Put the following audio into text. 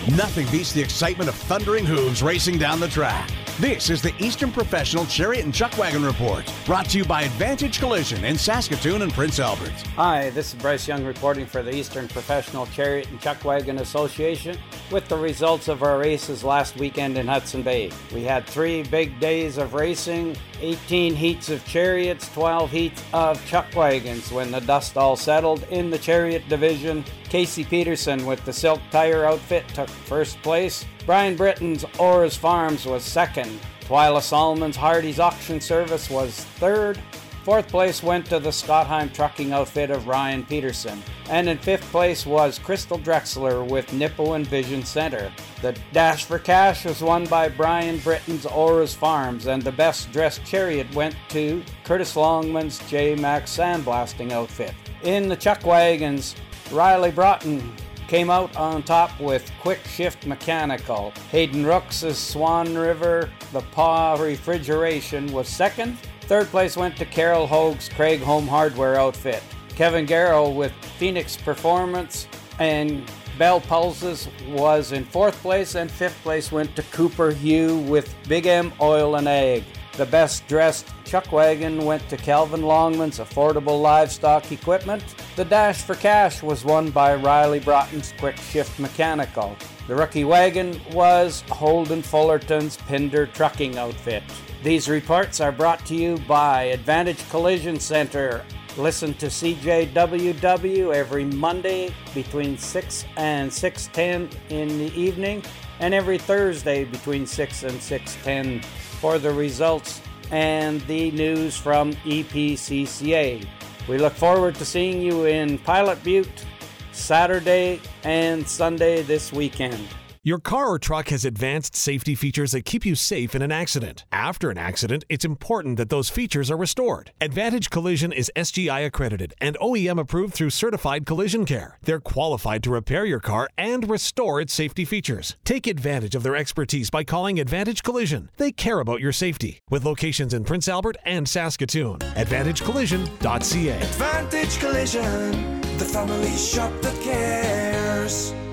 Nothing beats the excitement of thundering hooves racing down the track. This is the Eastern Professional Chariot and Chuck Wagon Report, brought to you by Advantage Collision in Saskatoon and Prince Albert. Hi, this is Bryce Young reporting for the Eastern Professional Chariot and Chuck Wagon Association with the results of our races last weekend in Hudson Bay. We had 3 big days of racing, 18 heats of chariots, 12 heats of chuck wagons. When the dust all settled in the chariot division, Casey Peterson with the Silk Tire outfit took first place. Brian Britton's Orr's Farms was second. Twyla Solomon's Hardy's Auction Service was third. Fourth place went to the Scottheim Trucking outfit of Ryan Peterson. And in fifth place was Crystal Drexler with Nipawin Vision Center. The Dash for Cash was won by Brian Britton's Orr's Farms, and the Best Dressed Chariot went to Curtis Longman's J Max Sandblasting outfit. In the Chuck Wagons, Riley Broughton came out on top with Quick Shift Mechanical. Hayden Rooks' Swan River, the Paw Refrigeration was second. Third place went to Carol Hoag's Craig Home Hardware outfit. Kevin Garrow with Phoenix Performance and Bell Pulses was in fourth place, and fifth place went to Cooper Hugh with Big M Oil and Egg. The Best Dressed Chuck Wagon went to Calvin Longman's Affordable Livestock Equipment. The Dash for Cash was won by Riley Broughton's Quick Shift Mechanical. The Rookie Wagon was Holden Fullerton's Pinder Trucking outfit. These reports are brought to you by Advantage Collision Center. Listen to CJWW every Monday between 6 and 6:10 in the evening, and every Thursday between 6 and 6:10 for the results and the news from EPCCA. We look forward to seeing you in Pilot Butte Saturday and Sunday this weekend. Your car or truck has advanced safety features that keep you safe in an accident. After an accident, it's important that those features are restored. Advantage Collision is SGI accredited and OEM approved through Certified Collision Care. They're qualified to repair your car and restore its safety features. Take advantage of their expertise by calling Advantage Collision. They care about your safety. With locations in Prince Albert and Saskatoon. AdvantageCollision.ca. Advantage Collision, the family shop that cares.